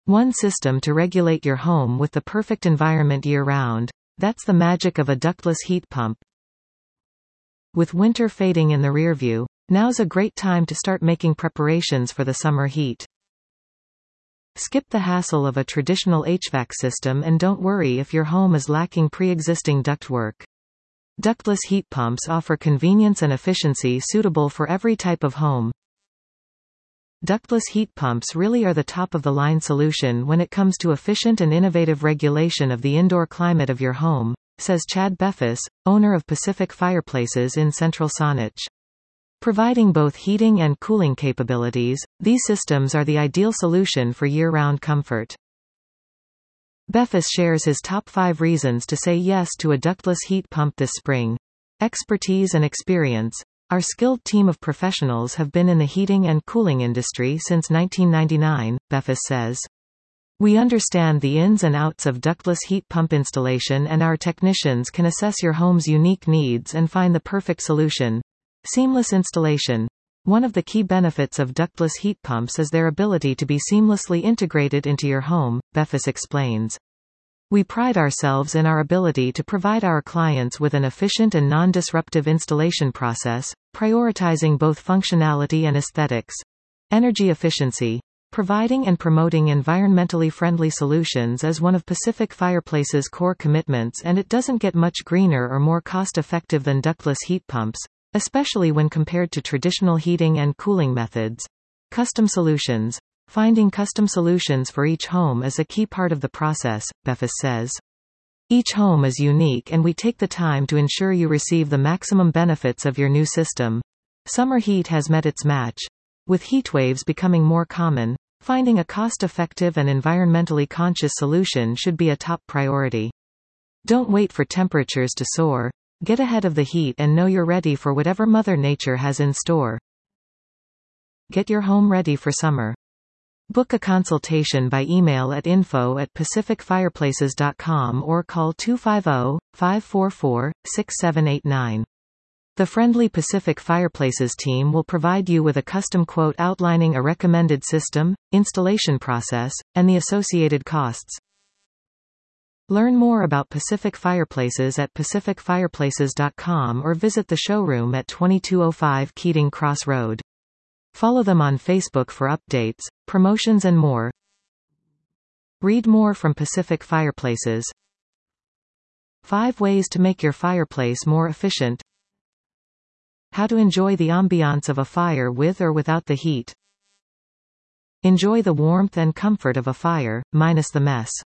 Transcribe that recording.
One system to regulate your home with the perfect environment year-round. That's the magic of a ductless heat pump. With winter fading in the rearview, now's a great time to start making preparations for the summer heat. Skip the hassle of a traditional HVAC system and don't worry if your home is lacking pre-existing ductwork. Ductless heat pumps offer convenience and efficiency suitable for every type of home. Ductless heat pumps really are the top-of-the-line solution when it comes to efficient and innovative regulation of the indoor climate of your home, says Chad Beffis, owner of Pacific Fireplaces in Central Saanich. Providing both heating and cooling capabilities, these systems are the ideal solution for year-round comfort. Beffis shares his top 5 reasons to say yes to a ductless heat pump this spring. Expertise and experience. Our skilled team of professionals have been in the heating and cooling industry since 1999, Beffis says. We understand the ins and outs of ductless heat pump installation, and our technicians can assess your home's unique needs and find the perfect solution. Seamless installation. One of the key benefits of ductless heat pumps is their ability to be seamlessly integrated into your home, Beffis explains. We pride ourselves in our ability to provide our clients with an efficient and non-disruptive installation process, prioritizing both functionality and aesthetics. Energy efficiency. Providing and promoting environmentally friendly solutions is one of Pacific Fireplace's core commitments, and it doesn't get much greener or more cost-effective than ductless heat pumps, especially when compared to traditional heating and cooling methods. Custom solutions. Finding custom solutions for each home is a key part of the process, Beffis says. Each home is unique, and we take the time to ensure you receive the maximum benefits of your new system. Summer heat has met its match. With heatwaves becoming more common, finding a cost-effective and environmentally conscious solution should be a top priority. Don't wait for temperatures to soar. Get ahead of the heat and know you're ready for whatever Mother Nature has in store. Get your home ready for summer. Book a consultation by email at info@pacificfireplaces.com or call 250-544-6789. The friendly Pacific Fireplaces team will provide you with a custom quote outlining a recommended system, installation process, and the associated costs. Learn more about Pacific Fireplaces at pacificfireplaces.com or visit the showroom at 2205 Keating Cross Road. Follow them on Facebook for updates, promotions and more. Read more from Pacific Fireplaces. 5 ways to make your fireplace more efficient. How to enjoy the ambiance of a fire with or without the heat. Enjoy the warmth and comfort of a fire, minus the mess.